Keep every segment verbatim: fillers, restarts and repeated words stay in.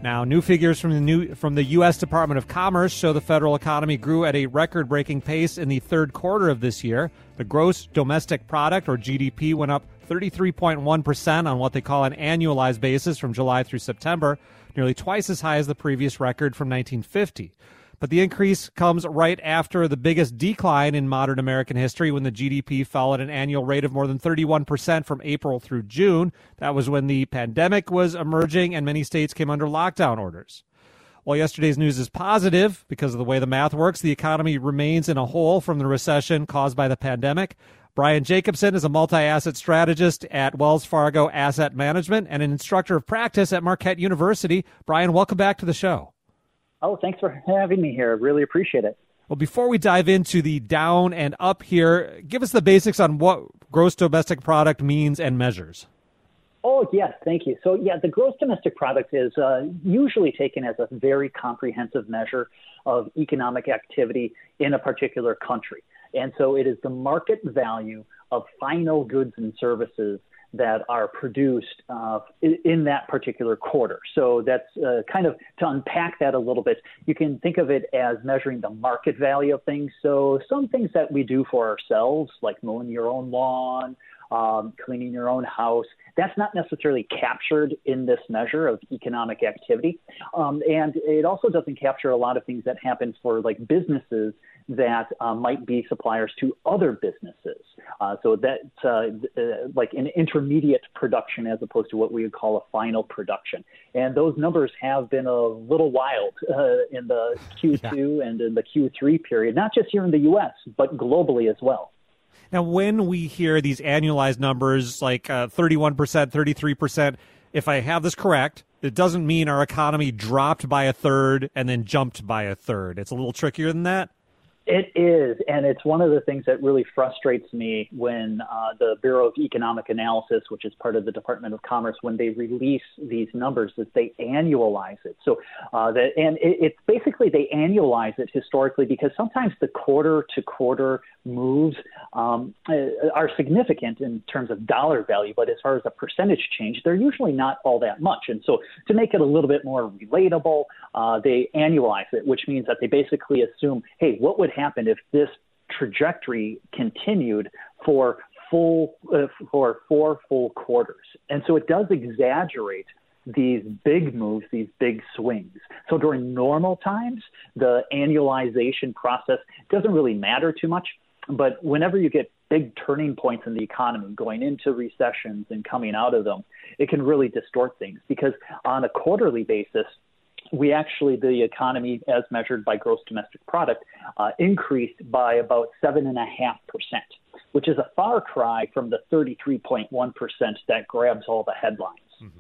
Now, new figures from the new from the U S Department of Commerce show the federal economy grew at a record-breaking pace in the third quarter of this year. The gross domestic product, or G D P, went up thirty-three point one percent on what they call an annualized basis from July through September, nearly twice as high as the previous record from nineteen fifty. But the increase comes right after the biggest decline in modern American history, when the G D P fell at an annual rate of more than thirty-one percent from April through June. That was when the pandemic was emerging and many states came under lockdown orders. While yesterday's news is positive because of the way the math works, the economy remains in a hole from the recession caused by the pandemic. Brian Jacobson is a multi-asset strategist at Wells Fargo Asset Management and an instructor of practice at Marquette University. Brian, welcome back to the show. Oh, thanks for having me here. I really appreciate it. Well, before we dive into the down and up here, give us the basics on what gross domestic product means and measures. Oh, yes, thank you. So, yeah, the gross domestic product is uh, usually taken as a very comprehensive measure of economic activity in a particular country. And so it is the market value of final goods and services that are produced uh, in that particular quarter. So that's uh, kind of, to unpack that a little bit, you can think of it as measuring the market value of things. So some things that we do for ourselves, like mowing your own lawn, um, cleaning your own house, that's not necessarily captured in this measure of economic activity. Um, and it also doesn't capture a lot of things that happen for like businesses that uh, might be suppliers to other businesses. Uh, so that's uh, uh, like an intermediate production as opposed to what we would call a final production. And those numbers have been a little wild uh, in the Q two yeah. and in the Q three period, not just here in the U S, but globally as well. Now, when we hear these annualized numbers like uh, thirty-one percent, thirty-three percent, if I have this correct, it doesn't mean our economy dropped by a third and then jumped by a third. It's a little trickier than that. It is, and it's one of the things that really frustrates me when uh, the Bureau of Economic Analysis, which is part of the Department of Commerce, when they release these numbers, is they annualize it. So, uh, that, and it, it's basically they annualize it historically because sometimes the quarter-to-quarter moves um, are significant in terms of dollar value, but as far as a percentage change, they're usually not all that much. And so to make it a little bit more relatable, uh, they annualize it, which means that they basically assume, hey, what would happen if this trajectory continued for full uh, for four full quarters? And so it does exaggerate these big moves, these big swings. So during normal times, the annualization process doesn't really matter too much. But whenever you get big turning points in the economy, going into recessions and coming out of them, it can really distort things because on a quarterly basis, we actually, the economy as measured by gross domestic product, uh, increased by about seven and a half percent, which is a far cry from the thirty-three point one percent that grabs all the headlines. Mm-hmm.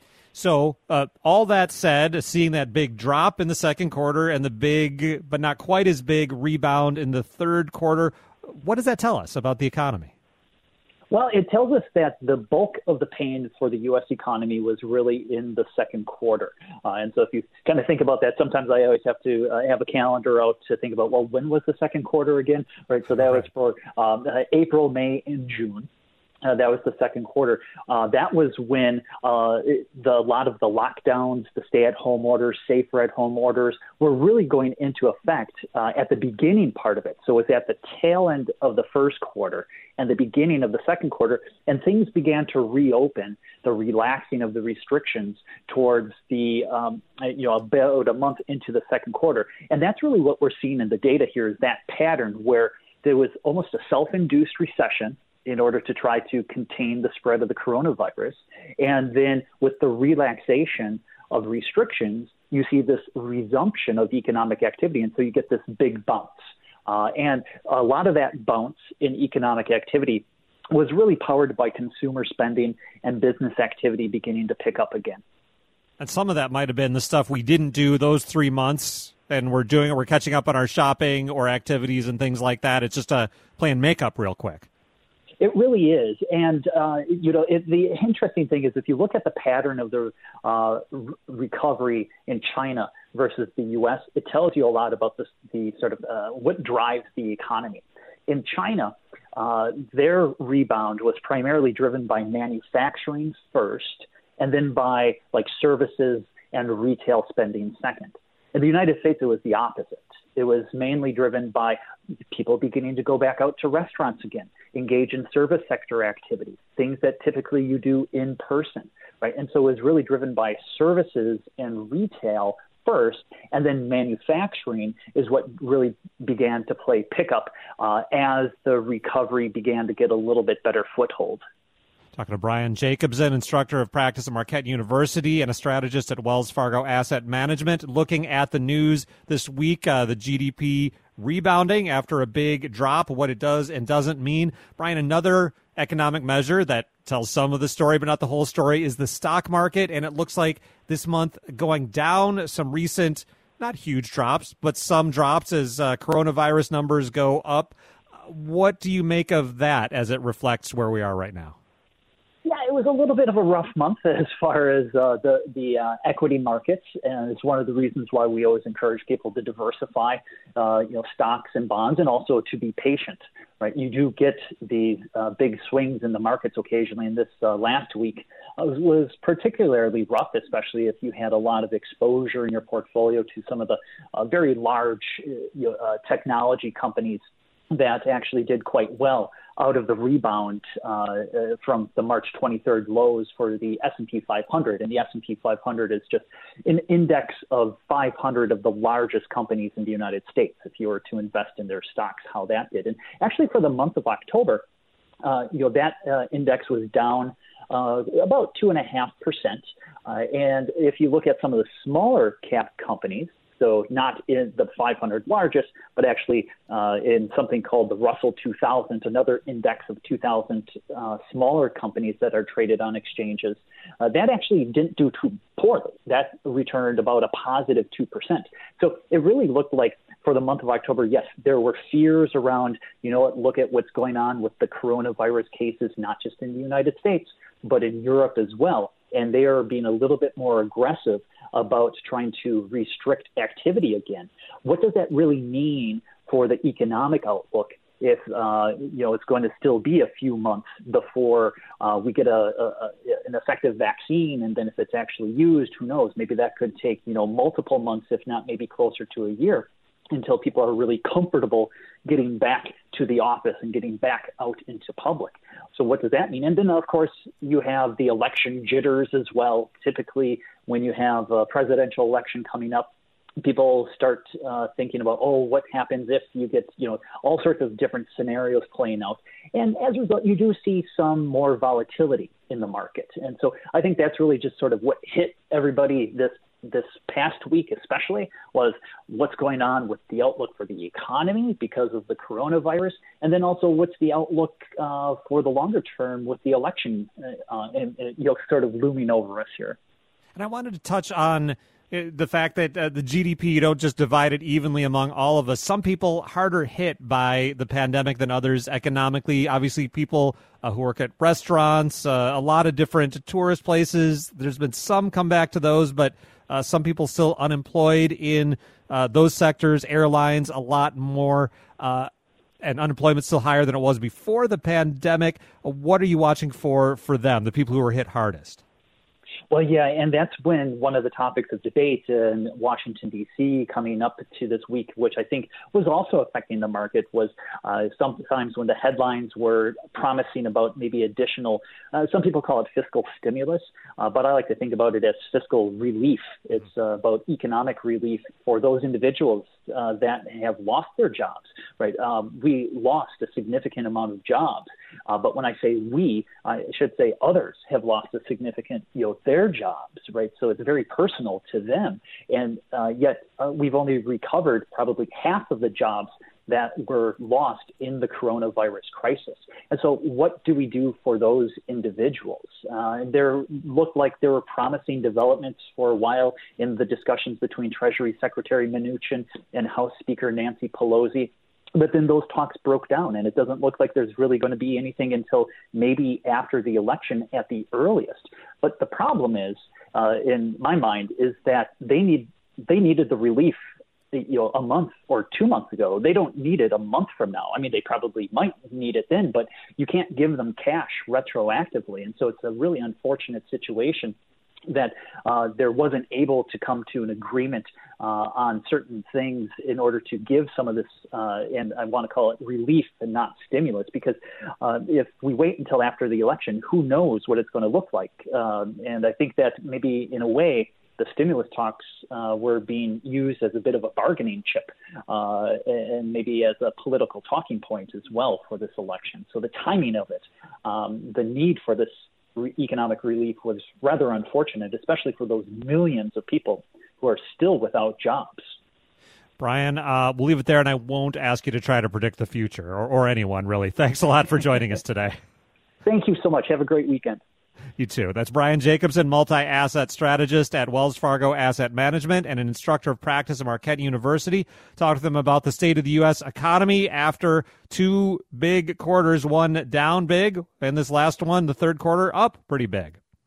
So uh, all that said, seeing that big drop in the second quarter and the big, but not quite as big rebound in the third quarter, what does that tell us about the economy? Well, it tells us that the bulk of the pain for the U S economy was really in the second quarter. Uh, and so if you kind of think about that, sometimes I always have to uh, have a calendar out to think about, well, when was the second quarter again? Right. So that was for um, uh, April, May, and June. Uh, that was the second quarter. Uh, that was when uh, it, the, a lot of the lockdowns, the stay-at-home orders, safer-at-home orders were really going into effect uh, at the beginning part of it. So it was at the tail end of the first quarter and the beginning of the second quarter, and things began to reopen, the relaxing of the restrictions towards the, um, you know, about a month into the second quarter. And that's really what we're seeing in the data here is that pattern where there was almost a self-induced recession in order to try to contain the spread of the coronavirus. And then with the relaxation of restrictions, you see this resumption of economic activity. And so you get this big bounce. Uh, and a lot of that bounce in economic activity was really powered by consumer spending and business activity beginning to pick up again. And some of that might have been the stuff we didn't do those three months and we're doing, we're catching up on our shopping or activities and things like that. It's just a playing makeup real quick. It really is. And, uh, you know, it, the interesting thing is if you look at the pattern of the uh, r- recovery in China versus the U S, it tells you a lot about this, the sort of uh, what drives the economy. In China, uh, their rebound was primarily driven by manufacturing first, and then by like services and retail spending second. In the United States, it was the opposite. It was mainly driven by people beginning to go back out to restaurants again, engage in service sector activities, things that typically you do in person, right? And so it was really driven by services and retail first, and then manufacturing is what really began to play pickup uh, as the recovery began to get a little bit better foothold. Talking to Brian Jacobson, instructor of practice at Marquette University and a strategist at Wells Fargo Asset Management, looking at the news this week, uh, the G D P rebounding after a big drop, what it does and doesn't mean. Brian, another economic measure that tells some of the story but not the whole story is the stock market, and it looks like this month going down, some recent, not huge drops, but some drops as uh, coronavirus numbers go up. What do you make of that as it reflects where we are right now? Yeah, it was a little bit of a rough month as far as uh, the the uh, equity markets, and it's one of the reasons why we always encourage people to diversify, uh, you know, stocks and bonds, and also to be patient. Right, you do get the uh, big swings in the markets occasionally, and this uh, last week uh, was, was particularly rough, especially if you had a lot of exposure in your portfolio to some of the uh, very large uh, you know, uh, technology companies that actually did quite well out of the rebound uh, uh, from the March twenty-third lows for the S and P five hundred. And the S and P five hundred is just an index of five hundred of the largest companies in the United States. If you were to invest in their stocks, how that did. And actually for the month of October, uh, you know, that uh, index was down uh, about two and a half percent. Uh, and if you look at some of the smaller cap companies, so not in the five hundred largest, but actually uh, in something called the Russell two thousand, another index of two thousand uh, smaller companies that are traded on exchanges. Uh, that actually didn't do too poorly. That returned about a positive two percent. So it really looked like for the month of October, yes, there were fears around, you know, look at what's going on with the coronavirus cases, not just in the United States, but in Europe as well. And they are being a little bit more aggressive about trying to restrict activity again. What does that really mean for the economic outlook if, uh, you know, it's going to still be a few months before uh, we get a, a, a an effective vaccine? And then if it's actually used, who knows? Maybe that could take, you know, multiple months, if not maybe closer to a year, until people are really comfortable getting back to the office and getting back out into public. So what does that mean? And then, of course, you have the election jitters as well. Typically, when you have a presidential election coming up, people start uh, thinking about, oh, what happens if you get, you know, all sorts of different scenarios playing out. And as a result, you do see some more volatility in the market. And so I think that's really just sort of what hit everybody this this past week especially, was what's going on with the outlook for the economy because of the coronavirus, and then also what's the outlook uh, for the longer term with the election uh, and, and, you know, sort of looming over us here. And I wanted to touch on the fact that uh, the G D P, you don't just divide it evenly among all of us. Some people harder hit by the pandemic than others economically. Obviously, people uh, who work at restaurants, uh, a lot of different tourist places. There's been some comeback to those, but uh, some people still unemployed in uh, those sectors. Airlines, a lot more, uh, and unemployment still higher than it was before the pandemic. What are you watching for for them, the people who were hit hardest? Well, yeah, and that's when one of the topics of debate in Washington, D C coming up to this week, which I think was also affecting the market, was uh, sometimes when the headlines were promising about maybe additional, uh, some people call it fiscal stimulus, uh, but I like to think about it as fiscal relief. It's uh, about economic relief for those individuals uh, that have lost their jobs, right? Um, we lost a significant amount of jobs, uh, but when I say we, I should say others have lost a significant, you know, their jobs, right? So it's very personal to them. And uh, yet uh, we've only recovered probably half of the jobs that were lost in the coronavirus crisis. And so what do we do for those individuals? Uh, there looked like there were promising developments for a while in the discussions between Treasury Secretary Mnuchin and House Speaker Nancy Pelosi. But then those talks broke down, and it doesn't look like there's really going to be anything until maybe after the election at the earliest. But the problem is, uh, in my mind, is that they need they needed the relief, you know, a month or two months ago. They don't need it a month from now. I mean, they probably might need it then, but you can't give them cash retroactively. And so it's a really unfortunate situation that uh, there wasn't able to come to an agreement uh, on certain things in order to give some of this, uh, and I want to call it relief and not stimulus, because uh, if we wait until after the election, who knows what it's going to look like. Um, and I think that maybe in a way, the stimulus talks uh, were being used as a bit of a bargaining chip uh, and maybe as a political talking point as well for this election. So the timing of it, um, the need for this re- economic relief was rather unfortunate, especially for those millions of people who are still without jobs. Brian, uh, we'll leave it there, and I won't ask you to try to predict the future, or, or anyone, really. Thanks a lot for joining us today. Thank you so much. Have a great weekend. You too. That's Brian Jacobson, multi-asset strategist at Wells Fargo Asset Management and an instructor of practice at Marquette University. Talk to them about the state of the U S economy after two big quarters, one down big, and this last one, the third quarter, up pretty big.